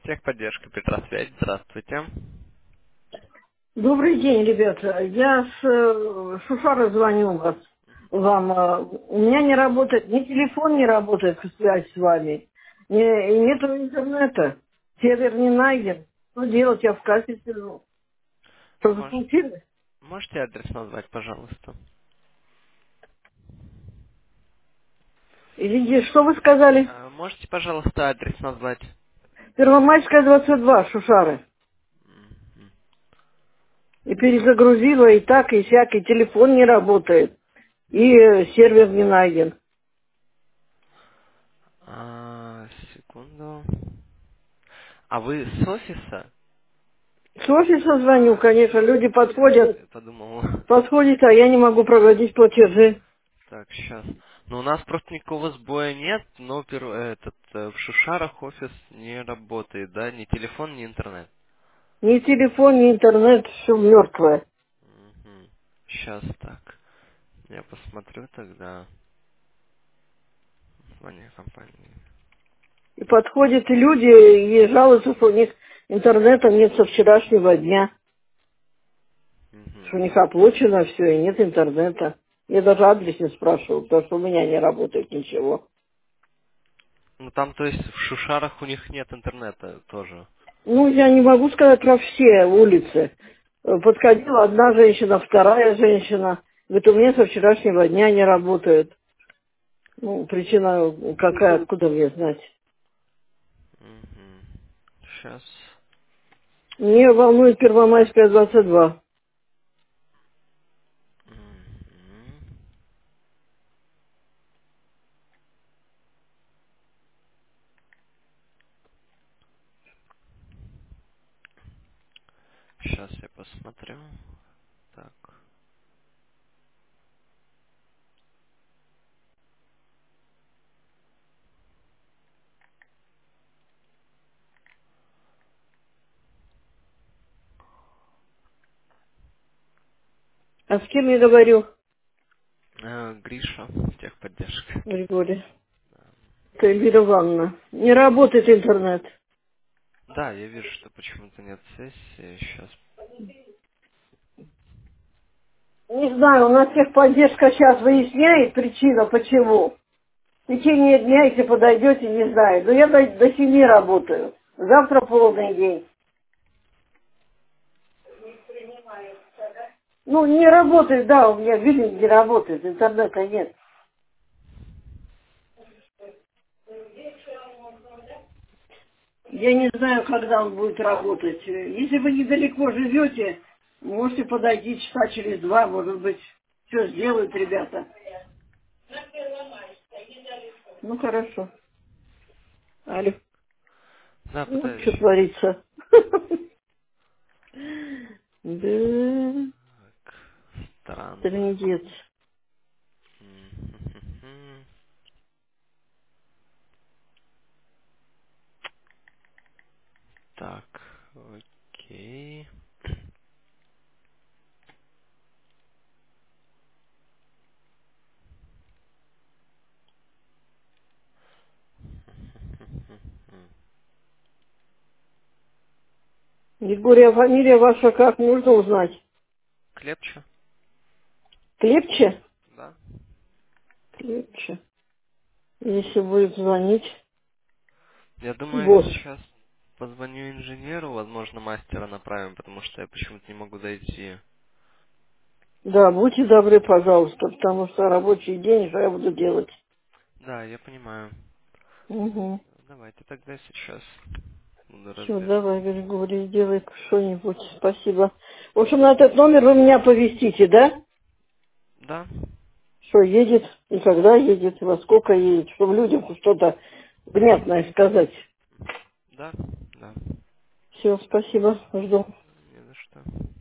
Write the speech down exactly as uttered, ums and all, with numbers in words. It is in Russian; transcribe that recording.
Техподдержка, Петросвязь, здравствуйте. Добрый день, ребята. Я с э, Шушара звоню вас, вам. э, У меня не работает, ни телефон не работает, связь с вами, ни, и нету интернета. Сервер не найден. Что делать? Я в кассе сижу. Что-то Мож- случилось? можете адрес назвать, пожалуйста? Или что вы сказали? Э, Можете, пожалуйста, адрес назвать? Первомайская, двадцать два, Шушары. Мгм. И перезагрузила, и так, и сяк, и телефон не работает, и э, сервер не найден. А, секунду. А вы с офиса? С офиса звоню, А, конечно, люди подходят, я подумал. подходит, а я не могу проводить платежи. Так, сейчас. Ну, у нас просто никакого сбоя нет, но пер- этот, э, в Шушарах офис не работает, да? Ни телефон, ни интернет. Ни телефон, ни интернет, все мертвое. Сейчас так. Я посмотрю тогда. Название компании. И подходят и люди и жалуются, что у них интернета нет со вчерашнего дня, что у Мгм. них оплачено все, и нет интернета. Я даже адрес не спрашивал, потому что у меня не работает ничего. Ну там, то есть, в Шушарах у них нет интернета тоже. Ну, я не могу сказать про все улицы. Э, Подходила одна женщина, вторая женщина. Говорит, у меня со вчерашнего дня не работает. Ну, причина какая, откуда мне знать? Сейчас. Мне волнует Первомайская, двадцать два. Сейчас я посмотрю. Так. А с кем я говорю, Э, Гриша, техподдержка. Григорий? Это Эльвира Ивановна. Не работает интернет. Да, я вижу, что почему-то нет сессии. Сейчас. Не знаю, у нас техподдержка сейчас выясняет причину, почему. В течение дня, если подойдете, не знаю. Но я до, до семи работаю. Завтра полный день. Ну, не работает, да, у меня видите, не работает, интернета нет. Я не знаю, когда он будет работать. Если вы недалеко живете, можете подойти часа через два, может быть, все сделают ребята. Ну, хорошо. Алло. Да, Ну, пытаюсь что еще. творится? Да, Так, странно. трындец. Мгм. Так, окей. Егория, фамилия ваша как, можно узнать? Клепче? Клепче? Да. Клепче. Если будет звонить Я думаю, босс. сейчас позвоню инженеру, возможно, мастера направим, потому что я почему-то не могу дойти. Да, будьте добры, пожалуйста, потому что рабочий день, что я буду делать? Да, я понимаю. Угу. Давайте тогда сейчас буду Все, разбираться. давай, Григорий, сделай что-нибудь. Спасибо. В общем, на этот номер вы меня повестите, да? Да, Что едет, и когда едет, и во сколько едет, чтобы людям хоть что-то внятное сказать. да, да. Все, спасибо, жду. Не за что.